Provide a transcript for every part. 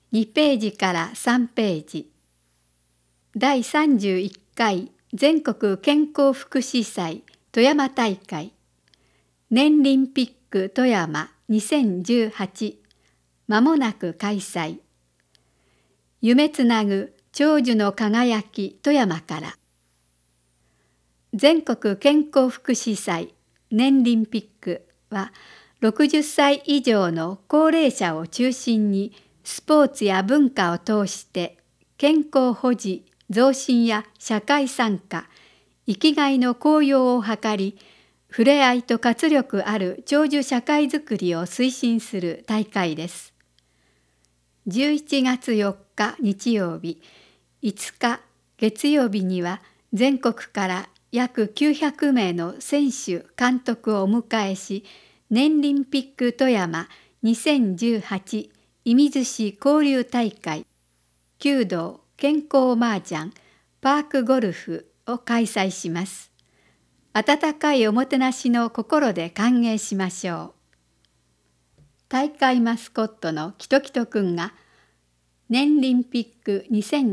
2ページから3ページ。第31回全国健康福祉祭富山大会。年リンピック富山2018。まもなく開催。夢つなぐ長寿の輝き富山から。全国健康福祉祭年リンピックは60歳以上の高齢者を中心にスポーツや文化を通して健康保持、増進や社会参加、生きがいの高揚を図り、触れ合いと活力ある長寿社会づくりを推進する大会です。11月4日日曜日、5日月曜日には全国から約900名の選手・監督をお迎えし、年リンピック富山2018射水市交流大会、弓道、健康麻雀、パークゴルフを開催します。温かいおもてなしの心で歓迎しましょう。大会マスコットのキトキトくんが、年リンピック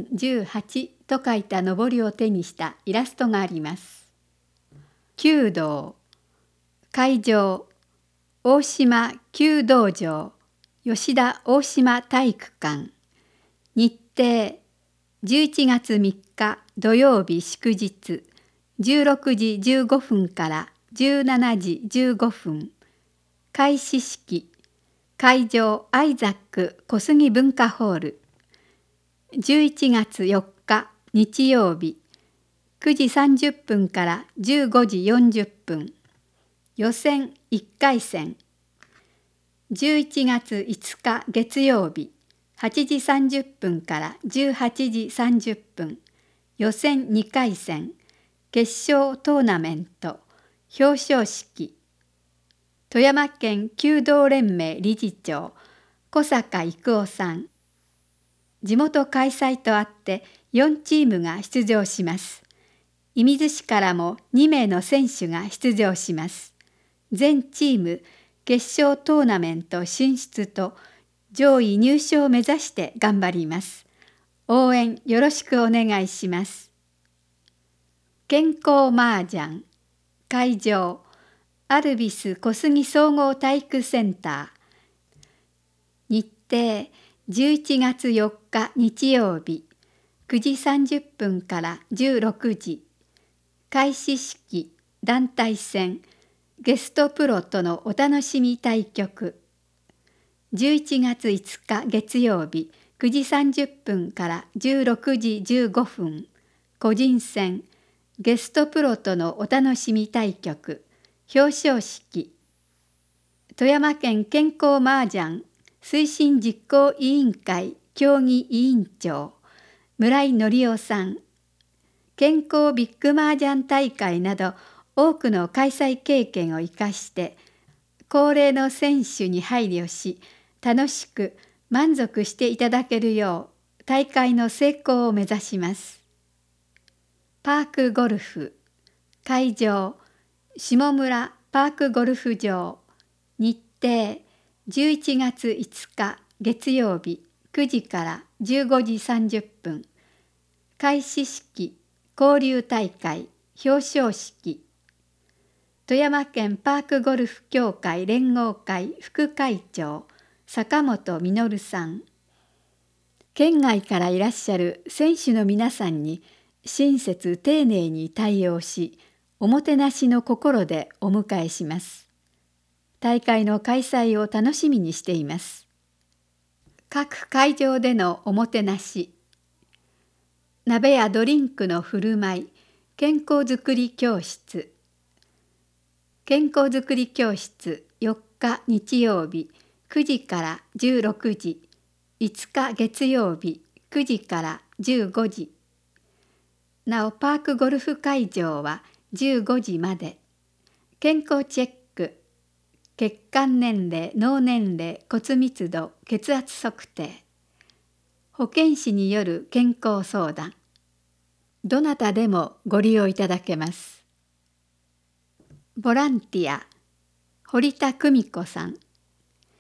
2018と書いたのりを手にしたイラストがあります。弓道、会場、大島弓道場、吉田大島体育館。日程、11月3日土曜日祝日、16時15分から17時15分。開始式、会場アイザック小杉文化ホール。11月4日日曜日、9時30分から15時40分。予選1回戦。11月5日月曜日、8時30分から18時30分。予選2回戦。決勝トーナメント。表彰式。富山県弓道連盟理事長、小坂郁夫さん。地元開催とあって4チームが出場します。射水市からも2名の選手が出場します。全チーム決勝トーナメント進出と上位入賞を目指して頑張ります。応援よろしくお願いします。健康麻雀。会場、アルビス小杉総合体育センター。日程、11月4日日曜日、9時30分から16時。開始式、団体戦、ゲストプロとのお楽しみ対局。11月5日月曜日、9時30分から16時15分。個人戦、ゲストプロとのお楽しみ対局。表彰式。富山県健康麻雀推進実行委員会協議委員長、村井則夫さん。健康ビッグ麻雀大会など多くの開催経験を生かして、高齢の選手に配慮し、楽しく満足していただけるよう大会の成功を目指します。パークゴルフ。会場、下村パークゴルフ場。日程、11月5日月曜日、9時から15時30分。開始式、交流大会、表彰式。富山県パークゴルフ協会連合会副会長、坂本実さん。県外からいらっしゃる選手の皆さんに親切丁寧に対応し、おもてなしの心でお迎えします。大会の開催を楽しみにしています。各会場でのおもてなし。鍋やドリンクの振る舞い、健康づくり教室。健康づくり教室4日日曜日、9時から16時。5日月曜日、9時から15時。なおパークゴルフ会場は15時まで。健康チェック、血管年齢、脳年齢、骨密度、血圧測定。保健師による健康相談。どなたでもご利用いただけます。ボランティア、堀田久美子さん。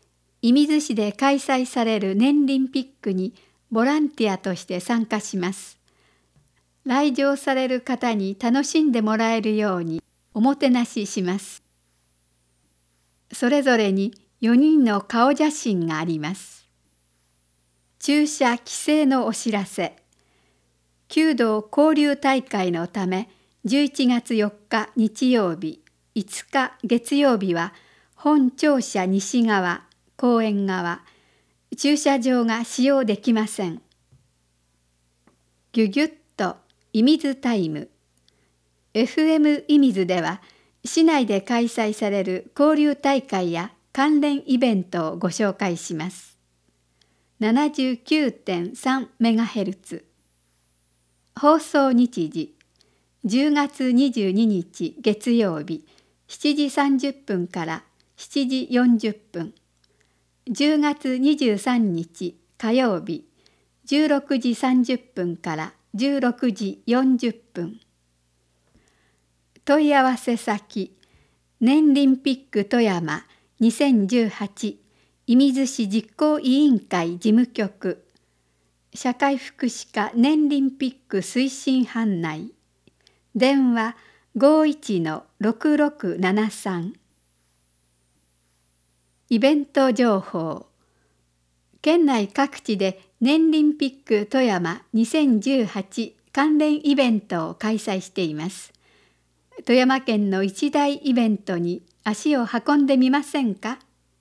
射水市で開催される年輪ピックにボランティアとして参加します。来場される方に楽しんでもらえるようにおもてなしします。それぞれに4人の顔写真があります。駐車規制のお知らせ。弓道交流大会のため11月4日日曜日、5日月曜日は本庁舎西側、公園側、駐車場が使用できません。ぎゅぎゅっと射水タイム。FM 射水では市内で開催される交流大会や関連イベントをご紹介します。79.3MHz。放送日時10月22日月曜日7時30分から7時40分。10月23日火曜日16時30分から16時40分。問い合わせ先、年輪ピック富山2018射水市実行委員会事務局、社会福祉課年輪ピック推進班内、電話 51-6673。イベント情報。県内各地で年輪ピック富山2018関連イベントを開催しています。富山県の一大イベントに足を運んでみませんか？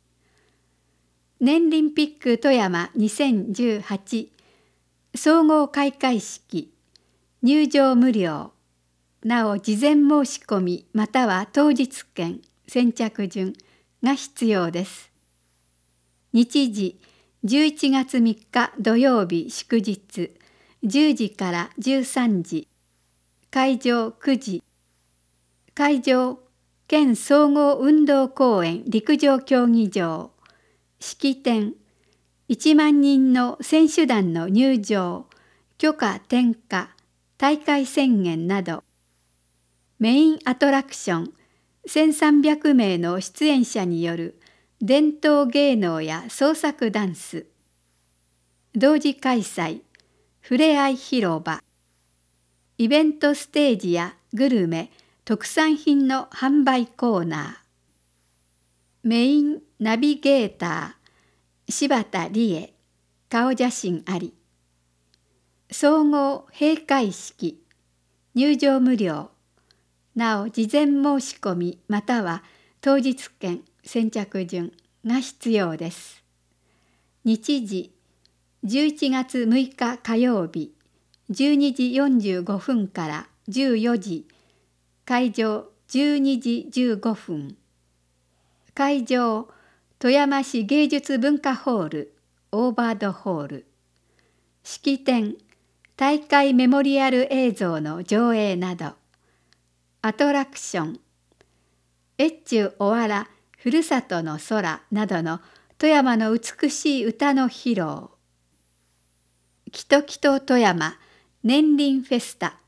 年輪ピック富山2018総合開会式、入場無料。なお事前申し込みまたは当日券、先着順が必要です。日時11月3日土曜日祝日10時から13時。会場9時。会場県総合運動公園陸上競技場。式典1万人の選手団の入場、許可点火、大会宣言など。メインアトラクション1300名の出演者による伝統芸能や創作ダンス。同時開催、ふれあい広場。イベントステージやグルメ、特産品の販売コーナー。メインナビゲーター、柴田理恵、顔写真あり。総合閉会式、入場無料。なお事前申し込みまたは当日券、先着順が必要です。日時11月6日火曜日12時45分から14時。会場12時15分。会場富山市芸術文化ホールオーバードホール。式典大会メモリアル映像の上映など。アトラクション越中おわらふるさとの空などの富山の美しい歌の披露。きときと富山年輪フェスタ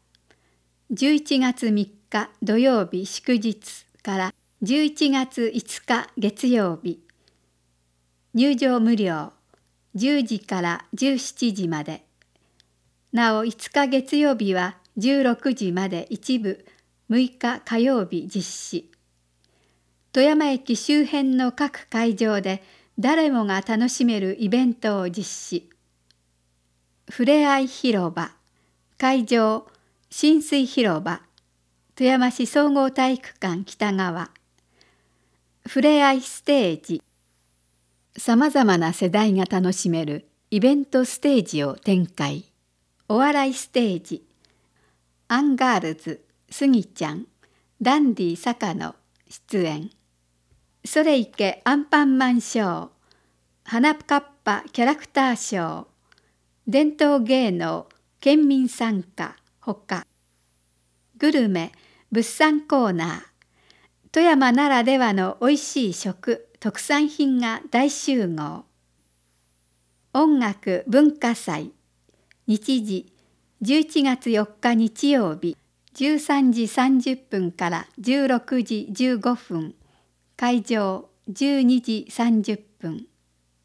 11月3日土曜日祝日から11月5日月曜日。入場無料10時から17時まで。なお5日月曜日は16時まで一部、6日火曜日実施。富山駅周辺の各会場で誰もが楽しめるイベントを実施。ふれあい広場、会場浸水広場、富山市総合体育館北側。ふれあいステージ、さまざまな世代が楽しめるイベントステージを展開。お笑いステージ、アンガールズ、スギちゃん、ダンディ坂野出演。それいけアンパンマンショー、花かっぱキャラクターショー、伝統芸能県民参加ほか。グルメ物産コーナー、富山ならではのおいしい食特産品が大集合。音楽文化祭、日時11月4日日曜日13時30分から16時15分。会場12時30分。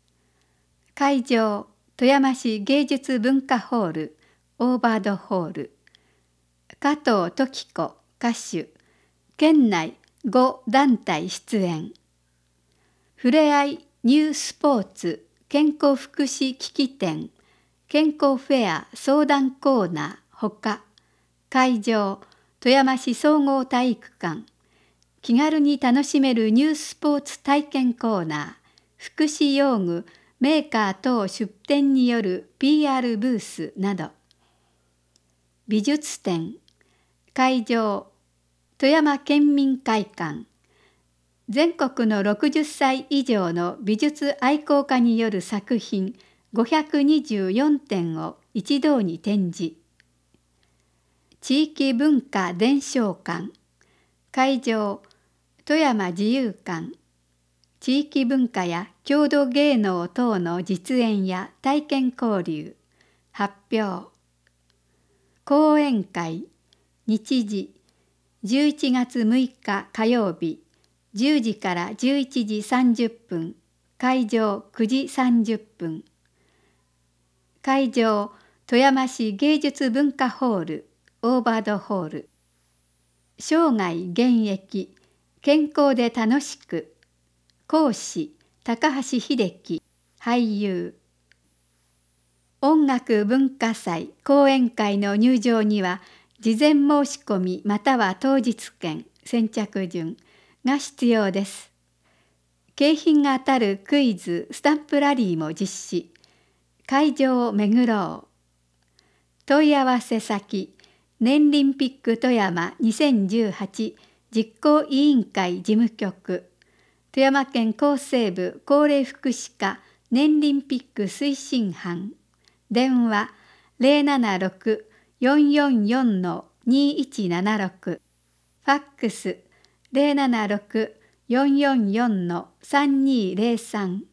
会場富山市芸術文化ホールオーバードホール。加藤時子歌手。県内5団体出演。ふれあいニュースポーツ健康福祉機器店健康フェア相談コーナーほか。会場富山市総合体育館。気軽に楽しめるニュースポーツ体験コーナー、福祉用具メーカー等出展による PR ブースなど。美術展。会場富山県民会館。全国の60歳以上の美術愛好家による作品524点を一堂に展示。地域文化伝承館。会場富山自由館。地域文化や郷土芸能等の実演や体験交流。発表。講演会。日時11月6日火曜日10時から11時30分。会場9時30分。会場富山市芸術文化ホールオーバードホール。生涯現役健康で楽しく。講師高橋秀樹俳優。音楽文化祭講演会の入場には事前申し込みまたは当日券先着順が必要です。景品が当たるクイズスタンプラリーも実施。会場を巡ろう。問い合わせ先年リンピック富山2018実行委員会事務局富山県厚生部高齢福祉課年リンピック推進班。電話076-444-2176。ファックス076-444-3203。